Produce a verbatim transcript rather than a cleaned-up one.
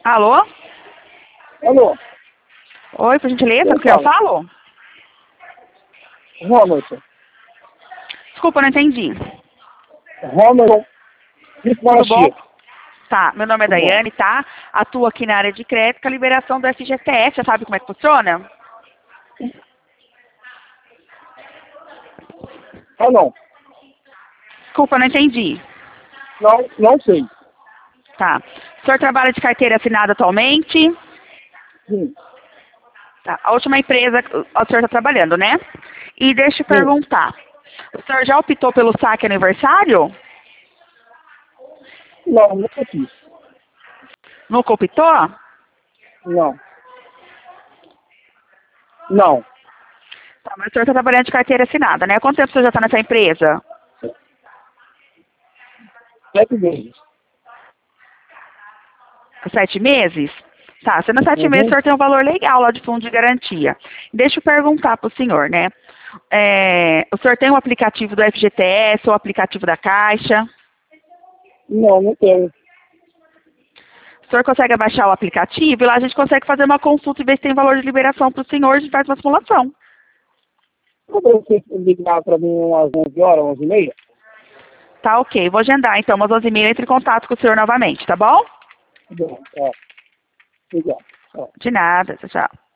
Alô? Alô? Oi, por gentileza, Quem com quem eu fala? falo? Romerson. Desculpa, não entendi. Romerson. Isso Tudo bom? Machia. Tá, meu nome é Tudo bom? Daiane, tá? Atuo aqui na área de crédito, com a liberação do F G T S, você sabe como é que funciona? Ah, não. Desculpa, não entendi. Não, não sei. Tá. O senhor trabalha de carteira assinada atualmente? Sim, Tá. A última empresa que o senhor está trabalhando, né? E deixa eu sim. perguntar. O senhor já optou pelo saque aniversário? Não, nunca fiz. Nunca optou? Não. Não. Tá, mas o senhor está trabalhando de carteira assinada, né? Quanto tempo o senhor já está nessa empresa? Sete vezes. Sete meses? Tá, sendo sete meses, o Uhum. senhor tem um valor legal lá de fundo de garantia. Deixa eu perguntar para o senhor, né? É, o senhor tem o aplicativo do F G T S ou o aplicativo da Caixa? Não, não tenho. O senhor consegue baixar o aplicativo e lá a gente consegue fazer uma consulta e ver se tem valor de liberação para o senhor, a gente faz uma simulação. Como você ligar para mim umas onze horas, onze e meia? Tá, ok. Vou agendar, então, umas onze e meia, entre em contato com o senhor novamente, tá bom? Tá bom. Ó, legal. Ó. De nada, tchau, tchau.